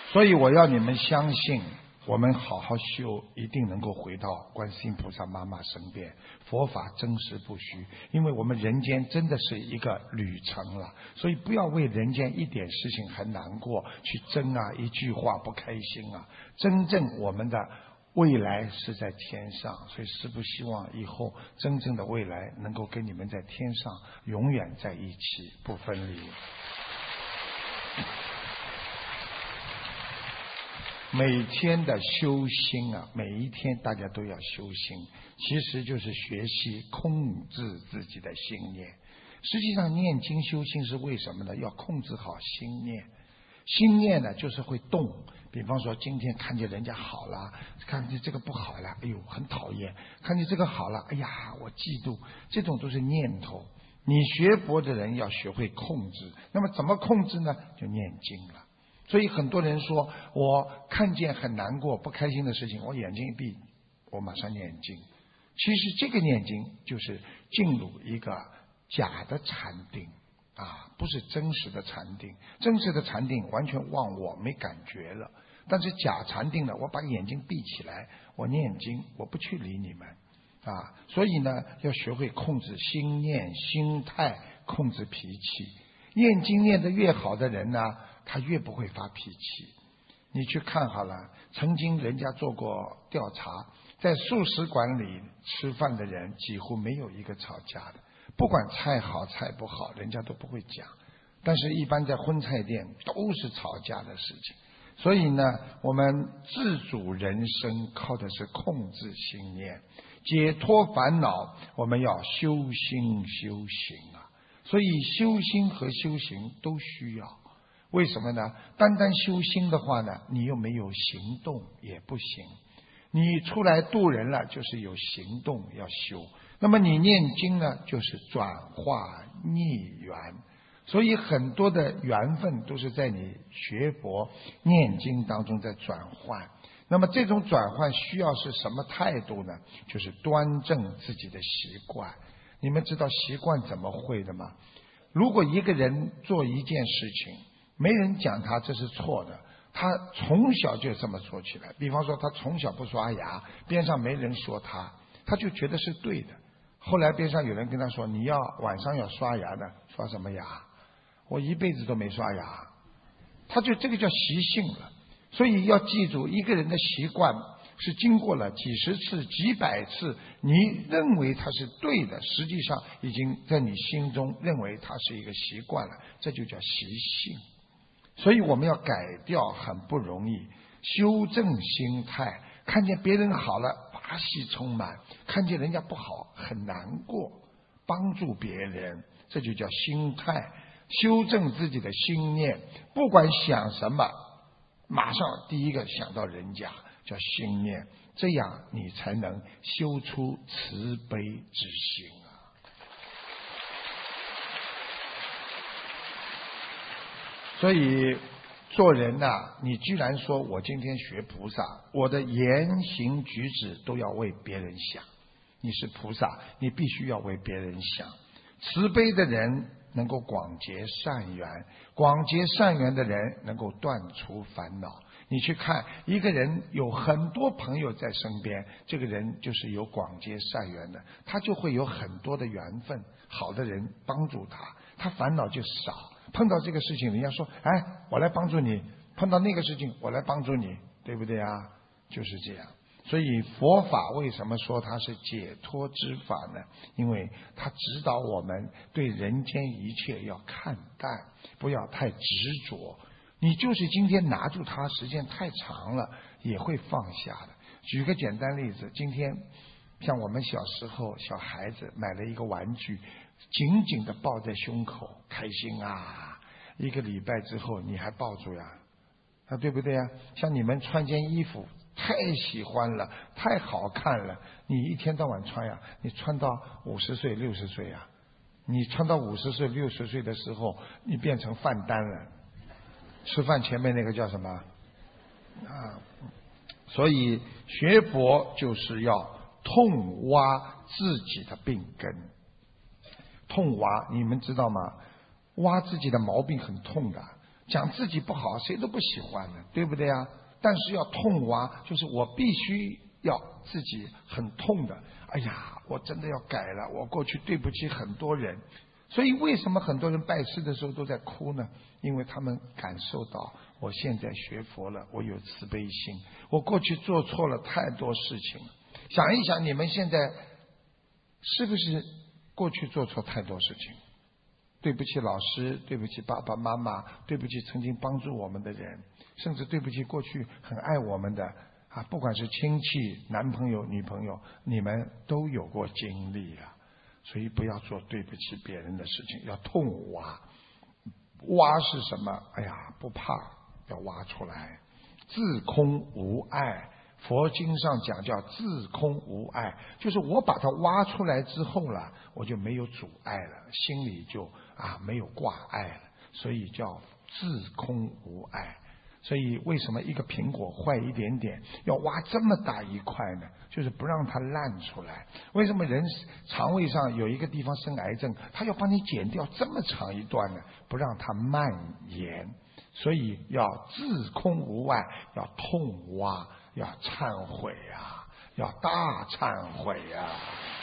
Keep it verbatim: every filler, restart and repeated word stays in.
所以我要你们相信，我们好好修，一定能够回到观世音菩萨妈妈身边。佛法真实不虚，因为我们人间真的是一个旅程了，所以不要为人间一点事情很难过去争啊，一句话不开心啊。真正我们的未来是在天上，所以师父希望以后真正的未来能够跟你们在天上永远在一起，不分离。每天的修心啊，每一天大家都要修心，其实就是学习控制自己的心念。实际上念经修心是为什么呢？要控制好心念。心念呢就是会动，比方说今天看见人家好了，看见这个不好了，哎呦很讨厌，看见这个好了，哎呀我嫉妒，这种都是念头。你学佛的人要学会控制，那么怎么控制呢？就念经了。所以很多人说，我看见很难过不开心的事情，我眼睛一闭，我马上念经。其实这个念经就是进入一个假的禅定啊，不是真实的禅定。真实的禅定完全忘我，没感觉了。但是假禅定呢，我把眼睛闭起来，我念经，我不去理你们啊。所以呢，要学会控制心念、心态，控制脾气。念经念得越好的人呢，他越不会发脾气。你去看好了，曾经人家做过调查，在素食馆里吃饭的人几乎没有一个吵架的，不管菜好菜不好，人家都不会讲。但是一般在荤菜店都是吵架的事情。所以呢，我们自主人生靠的是控制心念，解脱烦恼，我们要修心修行啊。所以修心和修行都需要。为什么呢？单单修心的话呢，你又没有行动也不行。你出来度人了，就是有行动要修。那么你念经呢，就是转化逆缘。所以很多的缘分都是在你学佛念经当中在转换。那么这种转换需要是什么态度呢？就是端正自己的习惯。你们知道习惯怎么会的吗？如果一个人做一件事情，没人讲他这是错的，他从小就这么做起来。比方说他从小不刷牙，边上没人说他，他就觉得是对的。后来边上有人跟他说，你要晚上要刷牙的，刷什么牙？我一辈子都没刷牙。他就这个叫习性了。所以要记住，一个人的习惯是经过了几十次几百次，你认为它是对的，实际上已经在你心中认为它是一个习惯了，这就叫习性。所以我们要改掉很不容易，修正心态，看见别人好了法喜充满，看见人家不好很难过，帮助别人，这就叫心态。修正自己的心念，不管想什么马上第一个想到人家，叫心念，这样你才能修出慈悲之心啊。所以做人呐、啊，你居然说我今天学菩萨，我的言行举止都要为别人想。你是菩萨，你必须要为别人想。慈悲的人能够广结善缘，广结善缘的人能够断除烦恼。你去看一个人有很多朋友在身边，这个人就是有广结善缘的，他就会有很多的缘分，好的人帮助他，他烦恼就少。碰到这个事情，人家说，哎，我来帮助你；碰到那个事情，我来帮助你，对不对啊？就是这样。所以佛法为什么说它是解脱之法呢？因为它指导我们对人间一切要看淡，不要太执着。你就是今天拿住它时间太长了，也会放下的。举个简单例子，今天像我们小时候小孩子买了一个玩具，紧紧地抱在胸口，开心啊！一个礼拜之后你还抱住呀，啊，对不对呀？像你们穿件衣服太喜欢了，太好看了，你一天到晚穿呀，你穿到五十岁六十岁呀，你穿到五十岁六十岁的时候，你变成饭单了。吃饭前面那个叫什么啊？所以学佛就是要痛挖自己的病根。痛挖，你们知道吗？挖自己的毛病很痛的。 讲自己不好，谁都不喜欢的，对不对啊？但是要痛挖，就是我必须要自己很痛的。哎呀，我真的要改了，我过去对不起很多人。所以为什么很多人拜师的时候都在哭呢？因为他们感受到我现在学佛了，我有慈悲心，我过去做错了太多事情。想一想，你们现在是不是过去做错太多事情？对不起老师，对不起爸爸妈妈，对不起曾经帮助我们的人，甚至对不起过去很爱我们的啊，不管是亲戚、男朋友、女朋友，你们都有过经历啊。所以不要做对不起别人的事情，要痛挖。挖是什么？哎呀，不怕，要挖出来。自空无碍，佛经上讲叫自空无碍，就是我把它挖出来之后了，我就没有阻碍了，心里就啊没有挂碍了，所以叫自空无碍。所以为什么一个苹果坏一点点要挖这么大一块呢？就是不让它烂出来。为什么人肠胃上有一个地方生癌症，他要帮你剪掉这么长一段呢？不让它蔓延。所以要自空无碍，要痛挖，要忏悔啊，要大忏悔啊。